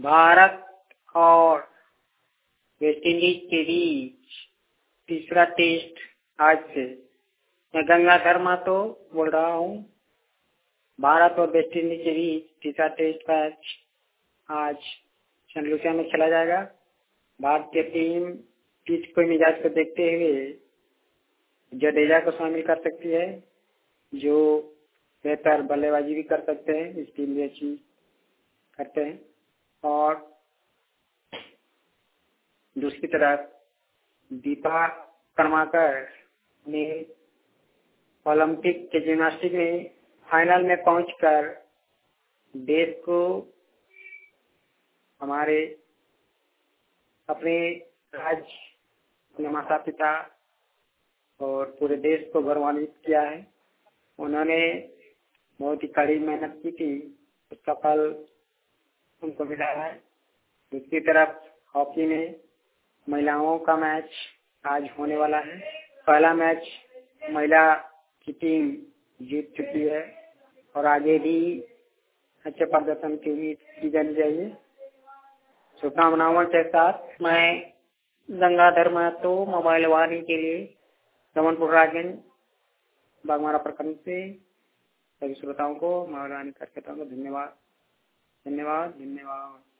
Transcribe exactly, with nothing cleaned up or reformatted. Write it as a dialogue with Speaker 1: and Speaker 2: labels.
Speaker 1: भारत और West Indies के बीच तीसरा टेस्ट आज से। मैं गंगाधर महतो बोल रहा हूँ। भारत और वेस्ट इंडीज के बीच तीसरा टेस्ट मैच आज सेंट लुसिया में खेला जाएगा। भारतीय टीम पिच को मिजाज को देखते हुए जडेजा को शामिल कर सकती है, जो बेहतर बल्लेबाजी भी कर सकते हैं, स्पिन भी अच्छी करते हैं। और दूसरी तरफ दीपा कर्माकर ने ओलंपिक के जिम्नास्टिक में फाइनल में पहुंचकर देश को, हमारे अपने राज्य, अपने माता पिता और पूरे देश को गौरवान्वित किया है। उन्होंने बहुत ही कड़ी मेहनत की थी, उसका फल उनको मिला है। दूसरी तरफ हॉकी में महिलाओं का मैच आज होने वाला है। पहला मैच महिला की टीम जीत चुकी है और आगे भी अच्छे प्रदर्शन की उम्मीद की जानी चाहिए। शुभकामनाओं के साथ मैं गंगाधर महतो मोबाइल वाणी के लिए रमनपुर राजगंज बागमारा प्रखंड से सभी श्रोताओं को मोबाइल वाणी करके धन्यवाद धन्यवाद धन्यवाद।